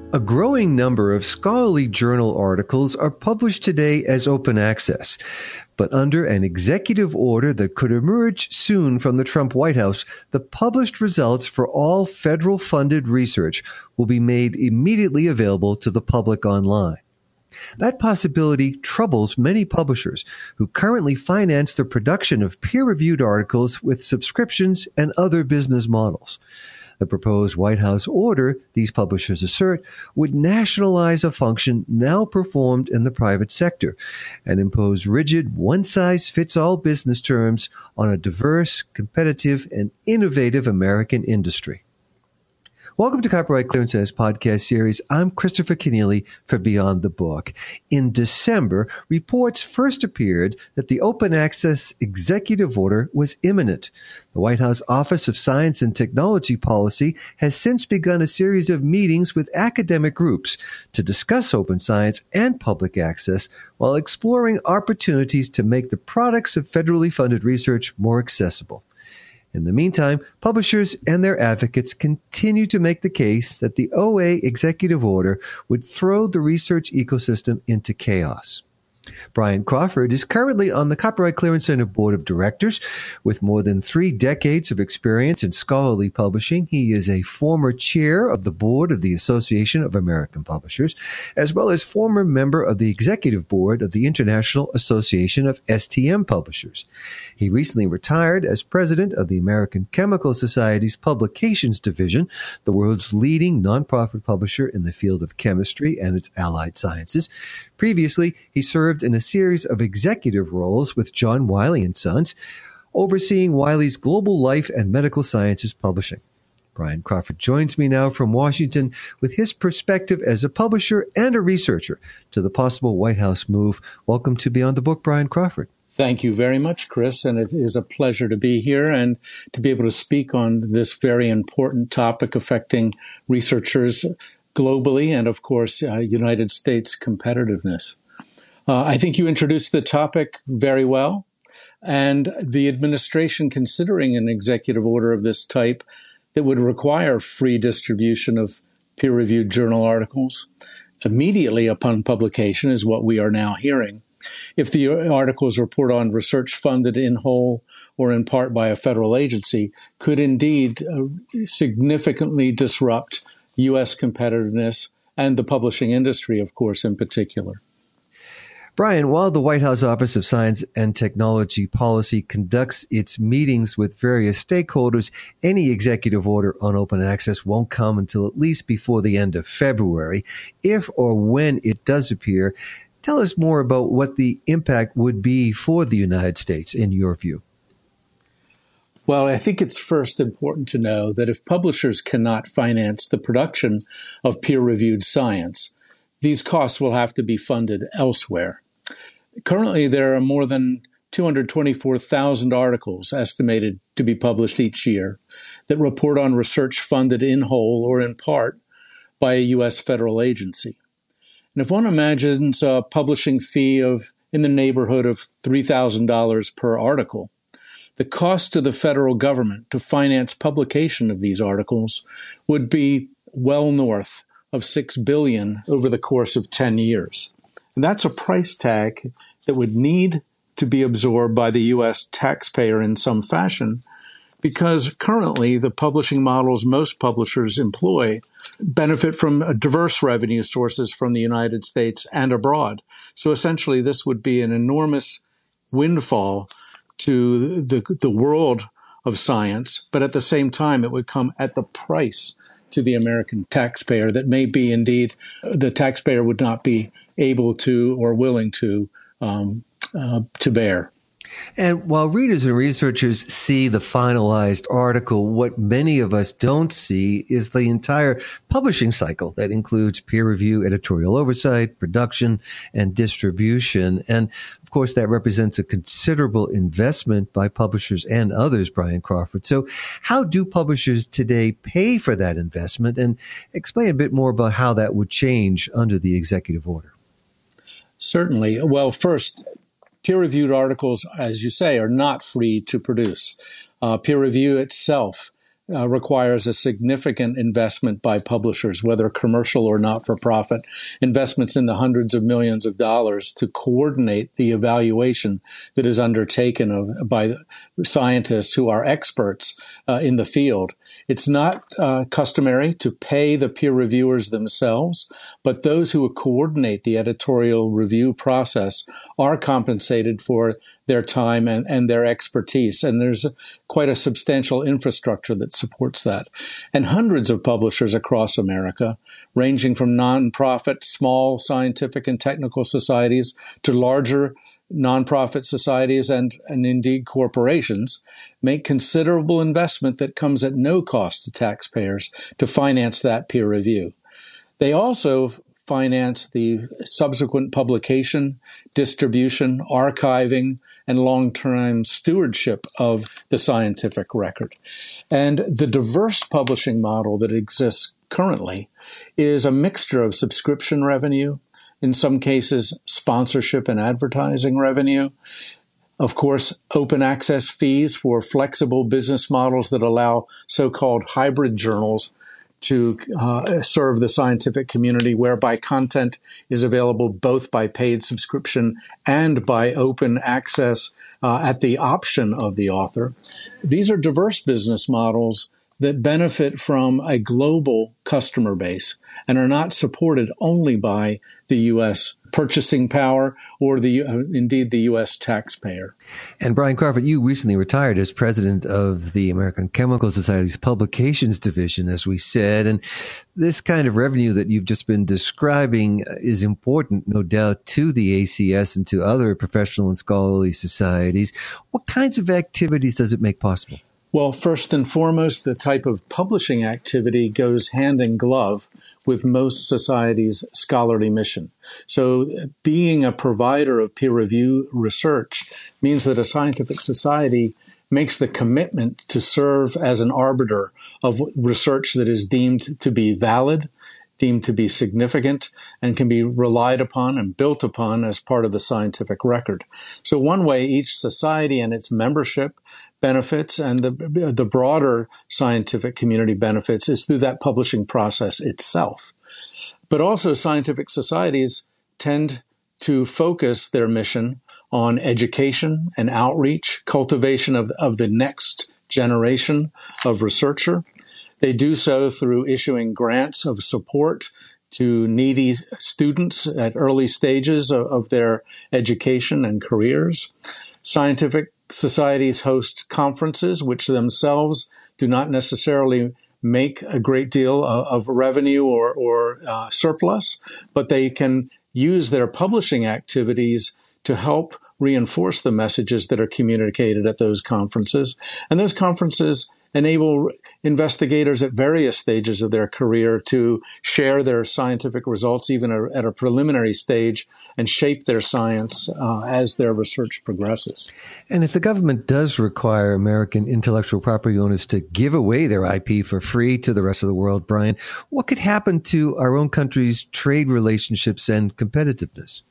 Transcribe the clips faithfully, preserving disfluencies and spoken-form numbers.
A growing number of scholarly journal articles are published today as open access. But under an executive order that could emerge soon from the Trump White House, the published results for all federal-funded research will be made immediately available to the public online. That possibility troubles many publishers who currently finance the production of peer-reviewed articles with subscriptions and other business models. The proposed White House order, these publishers assert, would nationalize a function now performed in the private sector and impose rigid one-size-fits-all business terms on a diverse, competitive, and innovative American industry. Welcome to Copyright Clearance's podcast series. I'm Christopher Kenneally for Beyond the Book. In December, reports first appeared that the open access executive order was imminent. The White House Office of Science and Technology Policy has since begun a series of meetings with academic groups to discuss open science and public access while exploring opportunities to make the products of federally funded research more accessible. In the meantime, publishers and their advocates continue to make the case that the O A executive order would throw the research ecosystem into chaos. Brian Crawford is currently on the Copyright Clearance Center Board of Directors. With more than three decades of experience in scholarly publishing, he is a former chair of the board of the Association of American Publishers, as well as former member of the executive board of the International Association of S T M Publishers. He recently retired as president of the American Chemical Society's Publications Division, the world's leading nonprofit publisher in the field of chemistry and its allied sciences. Previously, he served in a series of executive roles with John Wiley and Sons, overseeing Wiley's global life and medical sciences publishing. Brian Crawford joins me now from Washington with his perspective as a publisher and a researcher to the possible White House move. Welcome to Beyond the Book, Brian Crawford. Thank you very much, Chris, and it is a pleasure to be here and to be able to speak on this very important topic affecting researchers globally and, of course, uh, United States competitiveness. Uh, I think you introduced the topic very well, and the administration considering an executive order of this type that would require free distribution of peer-reviewed journal articles immediately upon publication is what we are now hearing. If the articles report on research funded in whole or in part by a federal agency, could indeed uh, significantly disrupt U S competitiveness and the publishing industry, of course, in particular. Brian, while the White House Office of Science and Technology Policy conducts its meetings with various stakeholders, any executive order on open access won't come until at least before the end of February. If or when it does appear, tell us more about what the impact would be for the United States, in your view. Well, I think it's first important to know that if publishers cannot finance the production of peer-reviewed science, these costs will have to be funded elsewhere. Currently, there are more than two hundred twenty-four thousand articles estimated to be published each year that report on research funded in whole or in part by a U S federal agency. And if one imagines a publishing fee of in the neighborhood of three thousand dollars per article, the cost to the federal government to finance publication of these articles would be well north of six billion dollars over the course of ten years. And that's a price tag that would need to be absorbed by the U S taxpayer in some fashion, because currently the publishing models most publishers employ benefit from diverse revenue sources from the United States and abroad. So essentially, this would be an enormous windfall to the, the world of science, but at the same time, it would come at the price to the American taxpayer that may be indeed the taxpayer would not be able to or willing to um, uh, to bear. And while readers and researchers see the finalized article, what many of us don't see is the entire publishing cycle that includes peer review, editorial oversight, production, and distribution. And of course, that represents a considerable investment by publishers and others, Brian Crawford. So how do publishers today pay for that investment? And explain a bit more about how that would change under the executive order. Certainly. Well, first, peer-reviewed articles, as you say, are not free to produce. Uh, peer review itself uh, requires a significant investment by publishers, whether commercial or not-for-profit, investments in the hundreds of millions of dollars to coordinate the evaluation that is undertaken of, by scientists who are experts uh, in the field. It's not uh, customary to pay the peer reviewers themselves, but those who coordinate the editorial review process are compensated for their time and, and their expertise. And there's a, quite a substantial infrastructure that supports that. And hundreds of publishers across America, ranging from nonprofit, small scientific and technical societies to larger nonprofit societies and, and indeed corporations, make considerable investment that comes at no cost to taxpayers to finance that peer review. They also finance the subsequent publication, distribution, archiving, and long-term stewardship of the scientific record. And the diverse publishing model that exists currently is a mixture of subscription revenue, in some cases, sponsorship and advertising revenue. Of course, open access fees for flexible business models that allow so-called hybrid journals to uh, serve the scientific community, whereby content is available both by paid subscription and by open access uh, at the option of the author. These are diverse business models that benefit from a global customer base and are not supported only by the U S purchasing power or the uh, indeed the U S taxpayer. And Brian Crawford, you recently retired as president of the American Chemical Society's Publications Division, as we said. And this kind of revenue that you've just been describing is important, no doubt, to the A C S and to other professional and scholarly societies. What kinds of activities does it make possible? Well, first and foremost, the type of publishing activity goes hand in glove with most societies' scholarly mission. So being a provider of peer review research means that a scientific society makes the commitment to serve as an arbiter of research that is deemed to be valid, deemed to be significant, and can be relied upon and built upon as part of the scientific record. So one way each society and its membership benefits and the the broader scientific community benefits is through that publishing process itself. But also scientific societies tend to focus their mission on education and outreach, cultivation of, of the next generation of researcher. They do so through issuing grants of support to needy students at early stages of, of their education and careers. Scientific societies host conferences, which themselves do not necessarily make a great deal of, of revenue or, or uh, surplus, but they can use their publishing activities to help reinforce the messages that are communicated at those conferences. And those conferences enable investigators at various stages of their career to share their scientific results, even at a preliminary stage, and shape their science uh, as their research progresses. And if the government does require American intellectual property owners to give away their I P for free to the rest of the world, Brian, what could happen to our own country's trade relationships and competitiveness?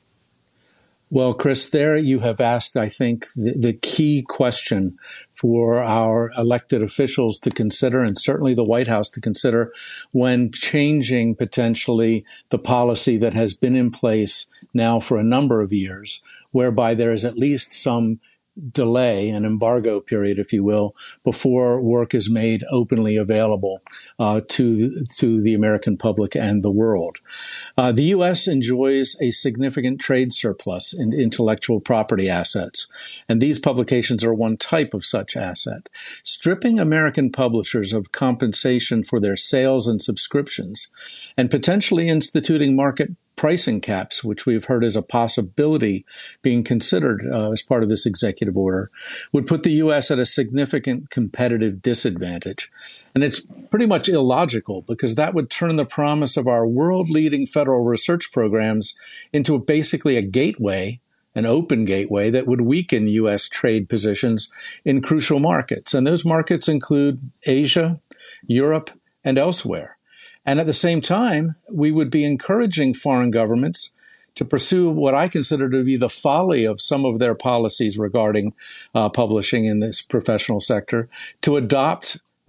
Well, Chris, there you have asked, I think, the, the key question for our elected officials to consider, and certainly the White House to consider, when changing potentially the policy that has been in place now for a number of years, whereby there is at least some delay, an embargo period, if you will, before work is made openly available uh, to to the American public and the world. Uh, the U S enjoys a significant trade surplus in intellectual property assets, and these publications are one type of such asset. Stripping American publishers of compensation for their sales and subscriptions, and potentially instituting market pricing caps, which we've heard is a possibility being considered uh, as part of this executive order, would put the U S at a significant competitive disadvantage. And it's pretty much illogical, because that would turn the promise of our world-leading federal research programs into basically a gateway, an open gateway that would weaken U S trade positions in crucial markets. And those markets include Asia, Europe, and elsewhere. And at the same time, we would be encouraging foreign governments to pursue what I consider to be the folly of some of their policies regarding uh, publishing in this professional sector, to adopt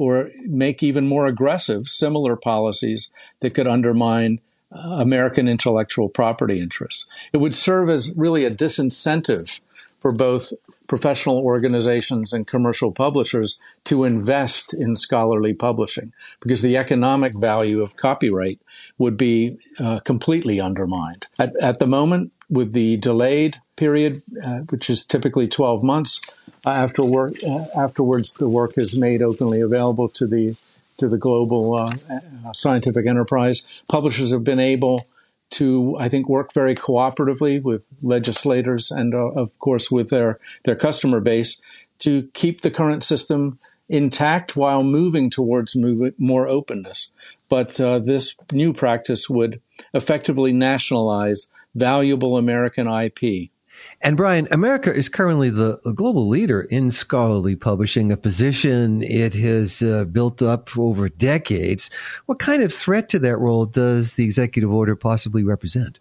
or make even more aggressive similar policies that could undermine uh, American intellectual property interests. It would serve as really a disincentive for both professional organizations and commercial publishers to invest in scholarly publishing, because the economic value of copyright would be uh, completely undermined. At, at the moment, with the delayed period, uh, which is typically twelve months, uh, after work, uh, afterwards the work is made openly available to the to the global uh, uh, scientific enterprise. Publishers have been able to, I think, work very cooperatively with legislators and, uh, of course, with their, their customer base to keep the current system intact while moving towards move, more openness. But uh, this new practice would effectively nationalize valuable American I P. And Brian, America is currently the, the global leader in scholarly publishing, a position it has uh, built up over decades. What kind of threat to that role does the executive order possibly represent?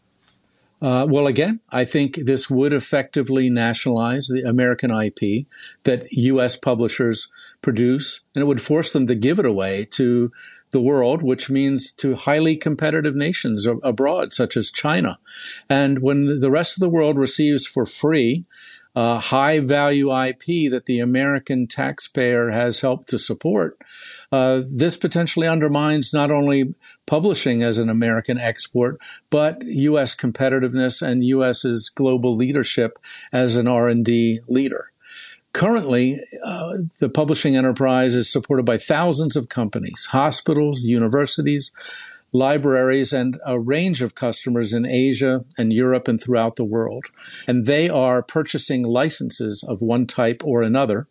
Uh, well, again, I think this would effectively nationalize the American I P that U S publishers produce, and it would force them to give it away to the world, which means to highly competitive nations abroad, such as China. And when the rest of the world receives for free uh, high-value I P that the American taxpayer has helped to support, uh, this potentially undermines not only publishing as an American export, but U S competitiveness and US's global leadership as an R and D leader. Currently, uh, the publishing enterprise is supported by thousands of companies, hospitals, universities, libraries, and a range of customers in Asia and Europe and throughout the world. And they are purchasing licenses of one type or another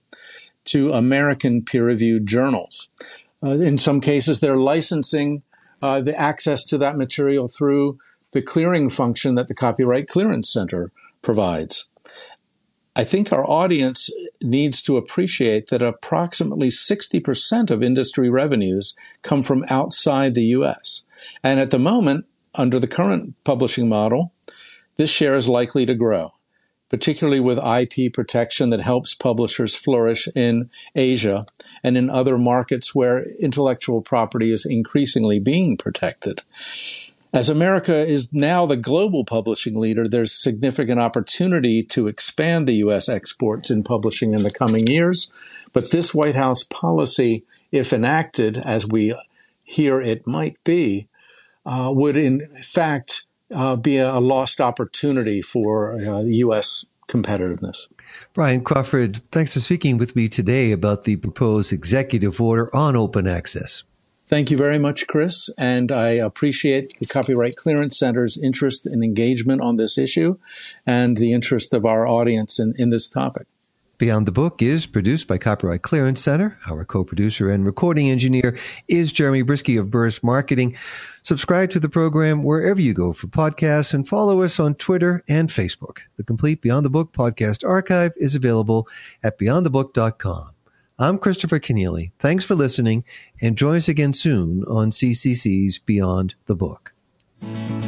to American peer-reviewed journals. Uh, in some cases, they're licensing uh, the access to that material through the clearing function that the Copyright Clearance Center provides. I think our audience needs to appreciate that approximately sixty percent of industry revenues come from outside the U S. And at the moment, under the current publishing model, this share is likely to grow, particularly with I P protection that helps publishers flourish in Asia and in other markets where intellectual property is increasingly being protected. As America is now the global publishing leader, there's significant opportunity to expand the U S exports in publishing in the coming years. But this White House policy, if enacted, as we hear it might be, uh, would in fact uh, be a lost opportunity for uh, U S competitiveness. Brian Crawford, thanks for speaking with me today about the proposed executive order on open access. Thank you very much, Chris, and I appreciate the Copyright Clearance Center's interest and engagement on this issue and the interest of our audience in, in this topic. Beyond the Book is produced by Copyright Clearance Center. Our co-producer and recording engineer is Jeremy Brisky of Burst Marketing. Subscribe to the program wherever you go for podcasts and follow us on Twitter and Facebook. The complete Beyond the Book podcast archive is available at beyond the book dot com. I'm Christopher Kenneally. Thanks for listening, and join us again soon on C C C's Beyond the Book.